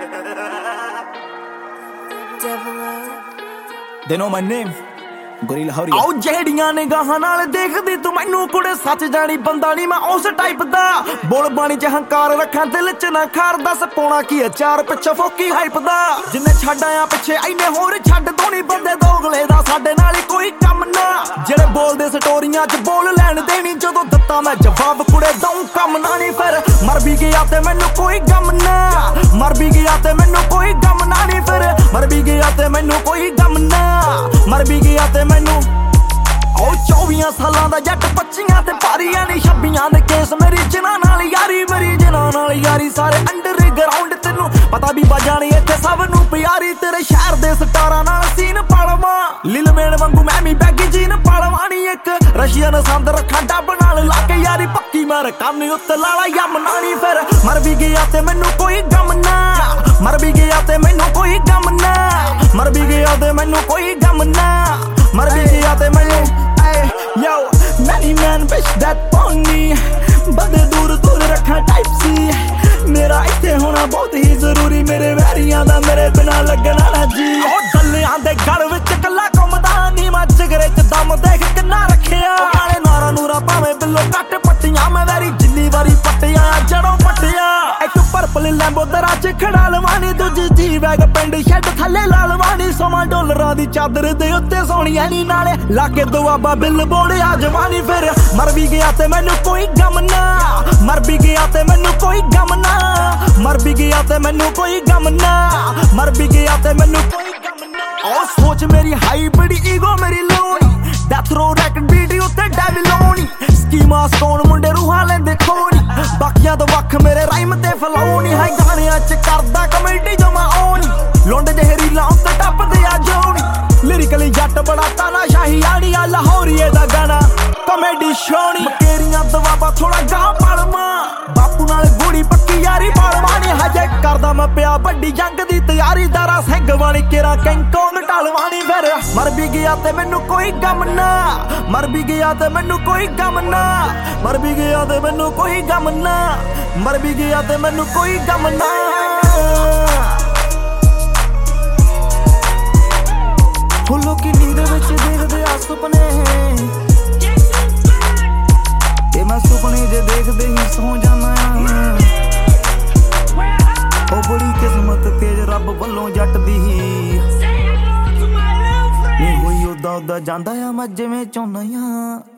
They know my name. Gorilla Howdy ਆਓ ਜਿਹੜੀਆਂ ਨਿਗਾਹਾਂ ਨਾਲ ਦੇਖਦੀ ਤੂੰ ਮੈਨੂੰ ਕੁੜੇ ਸੱਚ ਜਾਣੀ ਬੰਦਾ ਨਹੀਂ ਮੈਂ ਉਸ ਟਾਈਪ ਦਾ ਬੋਲ ਬਾਣੀ ਚ ਹੰਕਾਰ ਰੱਖਾਂ ਦਿਲ ਚ ਨਾ ਖਾਰ ਦੱਸ ਪਾਉਣਾ ਕੀ ਹੈ ਚਾਰ ਪਿੱਛੇ ਫੋਕੀ ਹਾਈਪ ਦਾ ਜਿੰਨੇ ਛੱਡ ਆਇਆ ਪਿੱਛੇ ਐਨੇ ਹੋਰ ਛੱਡ ਦੋ ਨਹੀਂ ਬੰਦੇ ਦੋਗਲੇ ਦਾ ਸਾਡੇ ਨਾਲ ਕੋਈ ਕੰਮ ਨਾ ਜਿਹੜੇ ਬੋਲਦੇ ਸਟੋਰੀਆਂ ਚ ਬੋਲ ਲੈਣ ਦੇਣੀ ਜਦੋਂ ਦਿੱਤਾ ਮੈਂ ਜਵਾਬ ਕੁੜੇ ਦਊਂ ਕੰਮ ਨਾ ਨਹੀਂ ਫਿਰ ਮਰ ਵੀ ਗਿਆ ਤੇ ਮੈਨੂੰ ਕੋਈ ਗਮ ਨਾ ਮਰ ਵੀ ਗਿਆ ਤੇ ਮੈਨੂੰ ਕੋਈ ਗਮ ਨਾ ਨਹੀਂ ਫਿਰ ਮਰ ਵੀ ਗਿਆ ਤੇ ਮੈਨੂੰ ਕੋਈ ਗਮ ਨਾ ਮਰ ਵੀ ਗਿਆ ਤੇ ਮੈਨੂੰ ਉਹ 24 ਸਾਲਾਂ ਦਾ ਜੱਟ 25 ਤੇ ਭਾਰੀਆਂ ਨੇ 26 ਦੇ ਕੇਸ ਮੇਰੀ ਜਿਨ੍ਹਾਂ ਨਾਲ ਯਾਰੀ ਮੇਰੀ ਜਿਨ੍ਹਾਂ ਨਾਲ ਯਾਰੀ ਸਾਰੇ ਅੰਡਰਗਰਾਉਂਡ ਤੈਨੂੰ ਪਤਾ ਵੀ ਬਾਜਾਣੀ ਇੱਥੇ ਸਭ ਨੂੰ ਪਿਆਰੀ ਤੇਰੇ ਸ਼ਹਿਰ ਦੇ ਸਟਾਰਾਂ ਨਾਲ ਸੀਨ ਪਾਲਵਾਂ ਲਿਲ ਮੇਨ ਵਾਂਗੂ ਮੈਂ ਵੀ ਬੈਗੀ ਜੀਨ ਪਾਲਵਾਣੀ ਇੱਕ ਰਸ਼ੀਅਨ ਸੰਦ ਰੱਖਾਂ ਡੱਬ ਨਾਲ ਲਾ ਕੇ ਯਾਰੀ ਪੱਕੀ ਮਾਰ ਕੰਨ ਉੱਤੇ ਲਾਲਾ ਯਮ ਨਾਣੀ ਫਿਰ ਮਰ ਵੀ ਗਿਆ ਤੇ ਮੈਨੂੰ ਕੋਈ ਗਮ ਨਾ ਮਰ ਵੀ ਗਿਆ ਤੇ ਮੈਨੂੰ ਕੋਈ ਗਮ ਨਾ ਮਰ ਵੀ ਗਿਆ ਤੇ ਮੈਨੂੰ ਕੋਈ ਗਮ ਨਾ ਮਰ ਵੀ ਗਿਆ ਤੇ ਮੈਨੂੰ Yo, many man wish that on me ਬੰਦੇ ਦੂਰ ਦੂਰ ਰੱਖਾਂ ਟਾਈਪ ਸੀ ਮੇਰਾ ਇੱਥੇ ਹੋਣਾ ਬਹੁਤ ਹੀ ਜ਼ਰੂਰੀ ਮੇਰੇ ਵੈਰੀਆਂ ਦਾ ਮੇਰੇ ਬਿਨਾ ਲੱਗਣਾ ਨਾ ਜੀ ਉਹ ਡੱਲਿਆਂ ਦੇ ਗਲ ਵਿੱਚ ਕੱਲਾ ਘੁੰਮਦਾ ਨੀ ਮੈਂ ਜਿਗਰੇ ਚ ਦਮ ਦੇਖ ਕਿੰਨਾ ਰੱਖਿਆ ਨਾਲੇ ਨਾਰਾ ਨੂਰਾ ਭਾਵੇਂ ਬਿੱਲੋ ਕੱਟ ਪੱਟੀਆਂ ਮੈਂ ਵੈਰੀ ਜਿੰਨੀ ਵਾਰੀ ਪੱਟਿਆ ਜੜੋਂ ਪੱਟਿਆ ਇੱਕ ਪਰਪਲ ਲੈਂਬੋ ਦਰਾ ਚ ਖੜਾ ਲਵਾਣੀ ਦੂਜੀ ਜੀ ਵੈਗ ਪਿੰਡ ਸ਼ੈੱਡ ਥੱਲੇ ਲਾ ਲਵਾਣੀ $100 ਦੀ ਚਾਦਰ ਦੇ ਉੱਤੇ ਸੋਹਣੀਆਂ ਨੀ ਨਾਲੇ ਲਾ ਕੇ ਦੁਆਬਾ ਬਿੱਲ ਬੋੜਿਆ ਜਵਾਨੀ ਫਿਰ ਮਰ ਵੀ ਗਿਆ ਤੇ ਮੈਨੂੰ ਕੋਈ ਗਮ ਨਾ ਮਰ ਵੀ ਗਿਆ ਤੇ ਮੈਨੂੰ ਕੋਈ ਗਮ ਨਾ ਮਰ ਵੀ ਗਿਆ ਤੇ ਮੈਨੂੰ ਕੋਈ ਗਮ ਨਾ ਮਰ ਵੀ ਗਿਆ ਤੇ ਮੈਨੂੰ ਕੋਈ ਗਮ ਨਾ ਉਹ ਸੋਚ ਮੇਰੀ ਹਾਈ ਬੜੀ ਈਗੋ ਮੇਰੀ ਲੋਣੀ ਡੈਥ ਰੋ ਰੈਕਡ ਵੀਡੀਓ ਤੇ ਡੈਵਿਲ ਹੋਣੀ ਸਕੀਮਾ ਸਟੋਨ ਮੁੰਡੇ ਰੂਹਾਂ ਲੈਂਦੇ ਖੋਣੀ ਬਾਕੀਆਂ ਤੋਂ ਵੱਖ ਮੇਰੇ ਰਾਈਮ ਤੇ ਫਲਾਉਣੀ ਹੈ ਗਾਣਿਆਂ ਚ ਕਰਦਾ ਕਮੇਡੀ ਜਮਾ ਆਉਣੀ ਲੁੰਡ ਜਿਹੇ ਰੀਲਾਂ ਉੱਤੇ ਟੱਪਦੇ ਆ ਜੋਣੀ ਲਿਰਿਕਲੀ ਜੱਟ ਬੜਾ ਤਾਨਾ ਸ਼ਾਹੀ ਆਣੀ ਆ ਲਾਹੌਰੀਏ ਦਾ ਗਾਣਾ ਕਮੇਡੀ ਸ਼ੋਣੀ ਮਕੇਰੀਆਂ ਦਵਾਬਾ ਥੋੜਾ ਗਾਹ ਪਾਲਵਾਂ ਬਾਪੂ ਨਾਲ ਗੂੜੀ ਪੱਕੀ ਯਾਰੀ ਪਾਲਵਾਂ ਨੀ ਹਜੇ ਕਰਦਾ ਮੈਂ ਪਿਆ ਵੱਡੀ ਜੰਗ ਦੀ ਤਿਆਰੀ ਦਾਰਾ ਸਿੰਘ ਵਾਲੀ ਕੇਰਾ ਕੈਂਕੋਂਗ ਢਲਵਾਣੀ ਫਿਰ ਮਰ ਵੀ ਗਿਆ ਤੇ ਮੈਨੂੰ ਕੋਈ ਗਮ ਨਾ ਮਰ ਵੀ ਗਿਆ ਤੇ ਮੈਨੂੰ ਕੋਈ ਗਮ ਨਾ ਮਰ ਵੀ ਗਿਆ ਤੇ ਮੈਨੂੰ ਕੋਈ ਗਮ ਨਾ ਮਰ ਵੀ ਗਿਆ ਤੇ ਮੈਨੂੰ ਕੋਈ ਗਮ ਨਾ ਉਹ ਲੋਕੀ ਨੀਂਦ ਵਿੱਚ ਦੇਖਦੇ ਆ ਸੁਪਨੇ ਤੇ ਮੈਂ ਸੁਪਨੇ ਜੇ ਦੇਖਦੇ ਹੀ ਸੌ ਜਾਣਾ ਉਹ ਬੜੀ ਕਿਸਮਤ ਤੇਜ ਰੱਬ ਵੱਲੋਂ ਜੱਟ ਦੀ ਨਹੀਂ ਹੋਈ ਉਦਾਂ ਜਾਂਦਾ ਆ ਮੈਂ ਜਿਵੇਂ ਚਾਹੁੰਦਾ ਆ